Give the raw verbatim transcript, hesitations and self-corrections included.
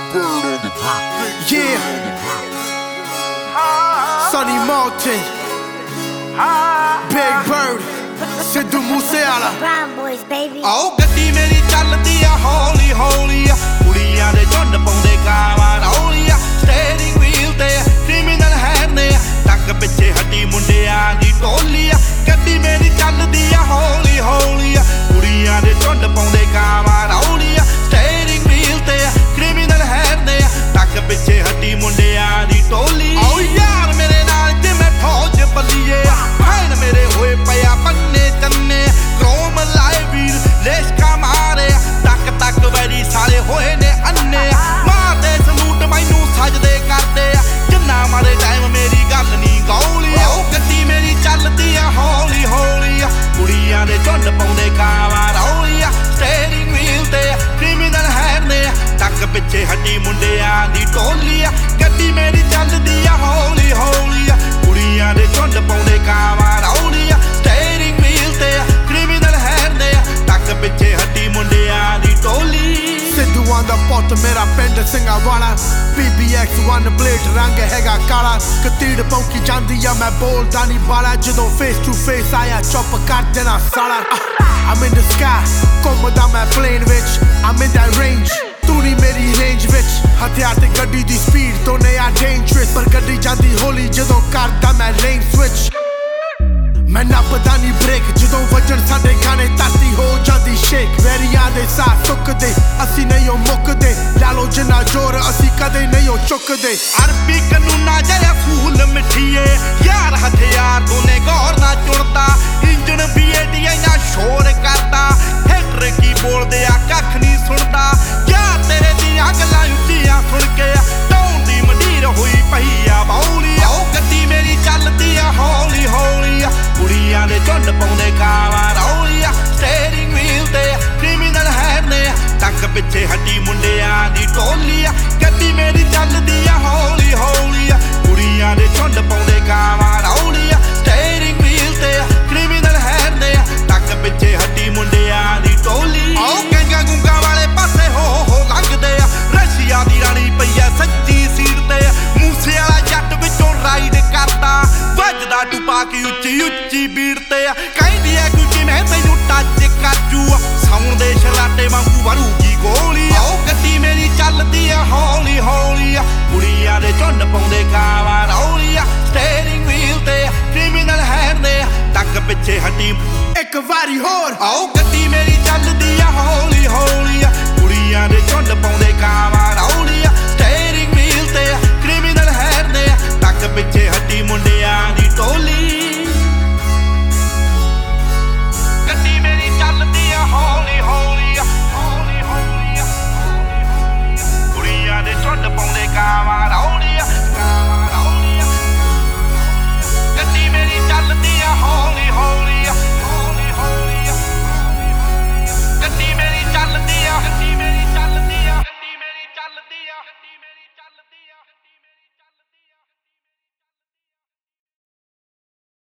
Yeah, Sonny Martin, Big Bird, Sidhu Moosewala. Brown boys, baby. ਆਓ ਗੱਡੀ ਮੇਰੀ ਚੱਲਦੀ ਆ ਹੌਲੀ ਹੌਲੀ ਆ ਕੁੜੀਆਂ ਦੇ ਝੁੰਡ ਪਾਉਂਦੇ ਕਾਵਾਂ ਰੌਲੀ ਆ ਸਟੀਅਰਿੰਗ ਵੀਲ ਤੇ ਕ੍ਰਿਮੀਨਲ ਹੈਂਡ ਨੇ ਟੱਕ ਪਿੱਛੇ ਹੱਡੀ ਮੁੰਡਿਆਂ ਦੀ ਟੋਲੀ ਆ ਗੱਡੀ ਮੇਰੀ ਚੱਲਦੀ ਆ ਹੌਲੀ ਹੌਲੀ ਆ ਕੁੜੀਆਂ ਦੇ ਝੁੰਡ ਪਾਉਂਦੇ ਕਾਵਾਂ ਰੌਲੀ ਆ ਸਟੀਅਰਿੰਗ ਵੀਲ ਤੇ ਕ੍ਰਿਮੀਨਲ ਹੈਂਡ ਨੇ ਟੱਕ ਪਿੱਛੇ ਹੱਡੀ ਮੁੰਡਿਆਂ ਦੀ ਟੋਲੀ ਆਓ ਯਾਰ ਮੇਰੇ ਨਾਲ ਜਿਵੇਂ ਫੌਜ ਬੱਲੀਏ ਫੈਨ ਮੇਰੇ ਹੋਏ ਪਿਆ ਬੰਨੇ ਚੰਨੇ ਕ੍ਰੋਮ ਲਾਏ ਵੀਰ ਲੇਸ਼ਕਾ ਮਾਰੇ ਟੱਕ ਟੱਕ ਵੈਰੀ ਸਾਲੇ ਹੋਏ ਨੇ ਅੰਨੇ ਮਾਰਦੇ ਸਲੂਟ ਮੈਨੂੰ ਸਜਦੇ ਕਰਦੇ ਆ ਜਿੰਨਾ ਮਾਰੇ ਟਾਈਮ ਮੇਰੀ ਗੱਲ ਨਹੀਂ ਗੌਲੀ ਉਹ ਗੱਡੀ ਮੇਰੀ ਚੱਲਦੀ ਆ ਹੌਲੀ ਹੌਲੀ ਆ ਕੁੜੀਆਂ ਦੇ ਝੁੰਡ ਪਾਉਂਦੇ ਕਾਵਾਂ ਰੌਲੀ ਆ ਸਟੀਅਰਿੰਗ ਵੀਲ ਤੇ ਕ੍ਰਿਮੀਨਲ ਹੈਂਡ ਨੇ ਟੱਕ ਪਿੱਛੇ ਹੱਡੀ ਮੁੰਡਿਆਂ ਦੀ ਟੋਲੀ ਆ ਗੱਡੀ ਮੇਰੀ ਚੱਲਦੀ ਆ ਹੌਲੀ ਹੌਲੀ ਆ ਕੁੜੀਆਂ ਦੇ ਝੁੰਡ ਪਾਉਂਦੇ ਕਾਵਾਂ ਰੌਲੀ ਆ ਸਟੀਅਰਿੰਗ ਵੀਲ ਤੇ ਕ੍ਰਿਮੀਨਲ ਹੈਂਡ ਨੇ ਟੱਕ ਪਿੱਛੇ ਹੱਡੀ ਮੁੰਡਿਆਂ ਦੀ ਟੋਲੀ Sidhu on the pot, ਮੇਰਾ ਪਿੰਡ ਸਿੰਘਾਂ ਵਾਲਾ P B X one blade ਰੰਗ ਹੈਗਾ ਕਾਲਾ ਕਤੀੜ ਪੌਂਕੀ ਜਾਂਦੀ ਆ ਮੈਂ ਬੋਲਦਾ ਨਹੀਂ ਬਾਲਾ ਜਦੋਂ face to face ਆਇਆ ਚੁੱਪ ਕਰ ਦੇਣਾ ਸਾਲਾ I'm in the sky ਘੁੰਮਦਾ ਮੈਂ plane ਵਿੱਚ I'm in that range ਤੂੰ ਨਹੀਂ ਮੇਰੀ ਰੇਂਜ ਵਿੱਚ ਹਥਿਆਰ ਤੇ ਗੱਡੀ ਦੀ ਸਪੀਡ ਤੋਂ ਨੇ ਆ dangerous ਪਰ ਗੱਡੀ ਜਾਂਦੀ ਹੌਲੀ ਜਦੋਂ ਕਰਦਾ ਮੈਂ lane switch ਮੈਂ ਨੱਪਦਾ ਨਹੀਂ ਬ੍ਰੇਕ ਜਦੋਂ ਵੱਜਣ ਸਾਡੇ ਗਾਣੇ ਧਰਤੀ ਹੋ ਜਾਂਦੀ ਸ਼ੇਕ ਵੈਰੀਆਂ ਦੇ ਸਾਹ ਸੁੱਕਦੇ ਅਸੀਂ ਨਹੀਂ ਉਹ ਮੁੱਕਦੇ ਲਾ ਲੋ ਜਿੰਨਾ ਜ਼ੋਰ ਅਸੀਂ ਕਦੇ ਨਹੀਂ ਉਹ ਚੁੱਕਦੇ ਅਰਬੀ ਕਾਨੂੰਨਾਂ ਜਿਹੜਾ ਫੂਲ ਮਿੱਠੀਏ ਯਾਰ ਹਥਿਆਰ ਤੋਂ ਨੇ ਗੌਰ ਨਾ ਚੁਣਦਾ ਇੰਜਣ ਵੀ ਏਡੀ ਇੰਨਾ ਸ਼ੋਰ ਕਰਦਾ ਹੈਟਰ ਕੀ ਬੋਲਦੇ ਆ ਕੱਖ ਨਹੀਂ ਸੁਣਦਾ ਯਾਰ ਤੇਰੇ ਦੀਆਂ ਗੱਲਾਂ ਉੱਚੀਆਂ ਸੁਣ ਕੇ ਟੌਣ ਦੀ ਮੰਡੀਰ ਹੋਈ ਪਈ ਆ ਬੌਲੀ ਉਹ ਗੱਡੀ ਮੇਰੀ ਚੱਲਦੀ ਆ ਹੌਲੀ ਹੌਲੀ ਆ ਕੁੜੀਆਂ ਦੇ ਝੁੰਡ ਪਾਉਂਦੇ ਕਾਵਾਂ ਰੌਲੀ ਆ ਸਟੀਅਰਿੰਗ ਵੀਲ ਤੇ ਕ੍ਰਿਮੀਨਲ ਹੈਂਡ ਨੇ ਟੱਕ ਪਿੱਛੇ ਹੱਡੀ ਮੁੰਡਿਆਂ ਦੀ ਟੋਲੀ ਆ ਗੱਡੀ ਮੇਰੀ ਚੱਲਦੀ ਆ ਹੌਲੀ ਹੌਲੀ ਆ ਕੁੜੀਆਂ ਦੇ ਝੁੰਡ ਪਾਉਂਦੇ ਕਾਵਾਂ ਰੌਲੀ ਆ ਸਟੀਅਰਿੰਗ ਵੀਲ ਤੇ ਕ੍ਰਿਮੀਨਲ ਹੈਂਡ ਨੇ ਟੱਕ ਪਿੱਛੇ ਹੱਡੀ ਮੁੰਡਿਆਂ ਦੀ ਟੋਲੀ ਆਓ ਗੰਗਾ ਗੁੰਗਾ ਵਾਲੇ ਪਾਸੇ ਹੋ ਹੋ ਲੰਘਦੇ ਆ ਰਸ਼ੀਆ ਦੀ ਰਾਣੀ ਪਈ ਆ ਸੱਚੀ ਸੀਟ ਤੇ ਮੂਸੇ ਵਾਲਾ ਜੱਟ ਵਿੱਚੋਂ ਰਾਈਡ ਕਰਦਾ ਵੱਜਦਾ ਟੁਪਾ ਕੇ ਉੱਚੀ ਉੱਚੀ ਬੀੜ ਤੇ ਕਹਿੰਦੀ ਐ ਕੋਈ ਕਿਵੇਂ ਤੈਨੂੰ ਟੱਚ ਕਾਜੂ ਸਾਉਣ ਦੇ ਸ਼ਰਾਟੇ ਵਾਂਗੂ ਵਰੂਗੀ ਗੋਲੀ ਆਓ ਗੱਡੀ ਮੇਰੀ ਚੱਲਦੀ ਆ ਹੌਲੀ ਹੌਲੀ ਆ ਕੁੜੀਆਂ ਦੇ ਝੁੰਡ ਪਾਉਂਦੇ ਕਾਵਾਂ ਰੌਲੀ ਆ ਸਟੀਅਰਿੰਗ ਵੀਲ ਤੇ ਕ੍ਰਿਮੀਨਲ ਹੈਂਡ ਨੇ ਟੱਕ ਪਿੱਛੇ ਹੱਡੀ ਇੱਕ ਵਾਰੀ ਹੋਰ ਆਓ ਗੱਡੀ ਮੇਰੀ ਚੱਲਦੀ ਆ ਹੌਲੀ ਹੌਲੀ ਆ ਕੁੜੀਆਂ ਦੇ ਝੁੰਡ ਪਾਉਂਦੇ ਕਾਵਾਂ